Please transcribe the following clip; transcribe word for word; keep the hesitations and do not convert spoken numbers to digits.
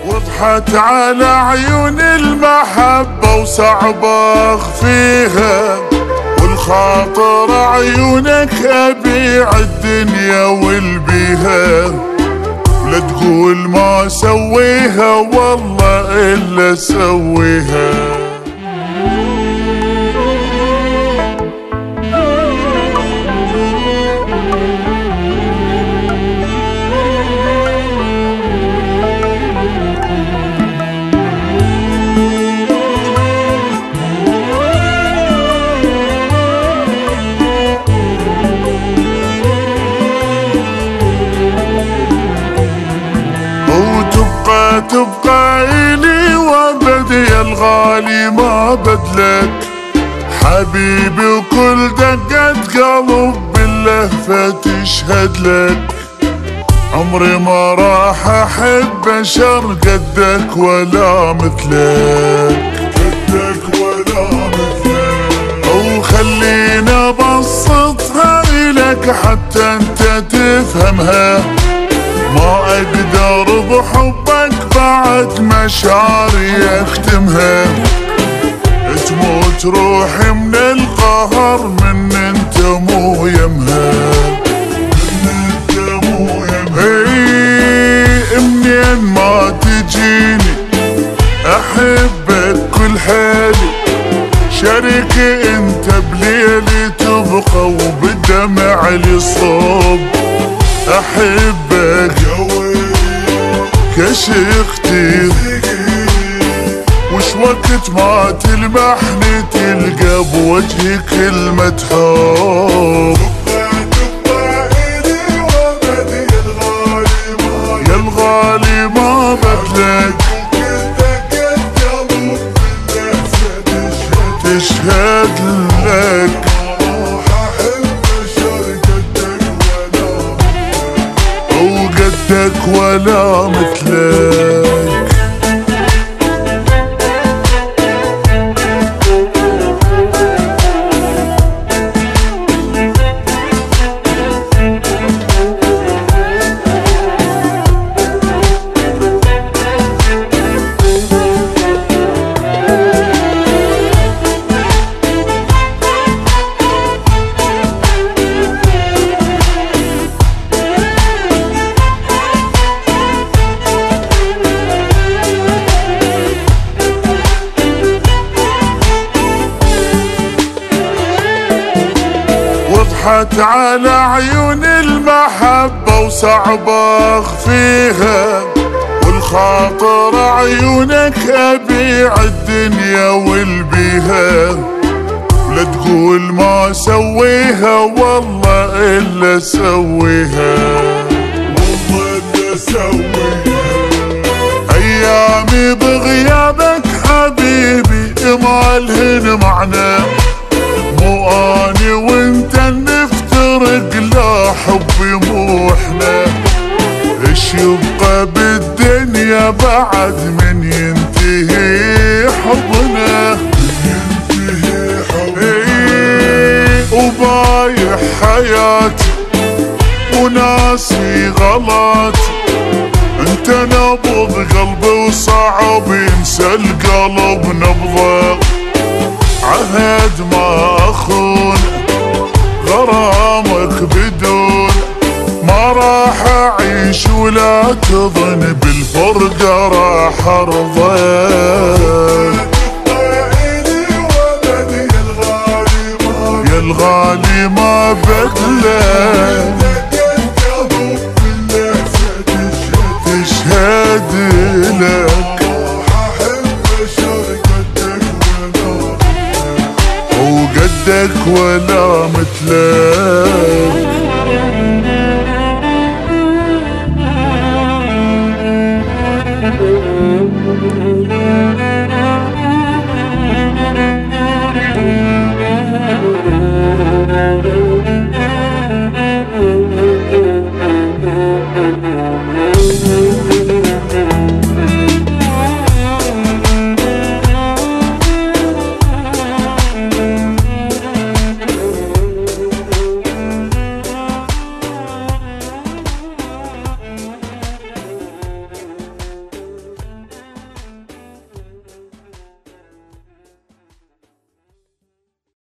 وضحت على عيون المحبة وصعب اخفيها، والخاطر عيونك ابيع الدنيا والبيها، لا تقول ما سويها والله الا سويها. تبقى إلي وابد يا الغالي ما بدلك، حبيبي وكل دقة قلب باللهفة تشهد لك، عمري ما راح أحب بشر قدك ولا مثلك، قدك ولا مثلك. أو خلينا أبسطها إلك حتى أنت تفهمها، ما أقدر بحبك بعد مشاعري أختمها، تموت روحي من القهر من انت مو يمها، من انت مو يمها. اي منين ما تجيني أحبك كل حالي، شريكي انت بليلي تبقى وبالدمع لي صوب، أحبك كشختي وش وقت ما تلمحني تلقى بوجهي كلمة حب. يا الغالي ما بدلك تشهد لك، قدك ولا مثلك. وضحت على عيون المحبة وصعب اخفيها، والخاطر عيونك ابيع الدنيا والبيها، لا تقول ما سويها والله الا سويها، والله الا سويها. ايامي بغيابك حبيبي ما لهن معنى، مو اني وانت نفترق لا حبي مو احنا، ايش يبقى بالدنيا بعد من ينتهي حبنا، ينتهي حبنا. ايه وبايح حياتي وناسي غلط، انت نبض قلبي وصعب ينسى القلب نبضه، عهد ما اخون غرامك بدون، ما راح اعيش ولا تظن بالفرقة راح ارضى. يا الغالي ما بدلك تشهد لك، قدك ولا مثلك.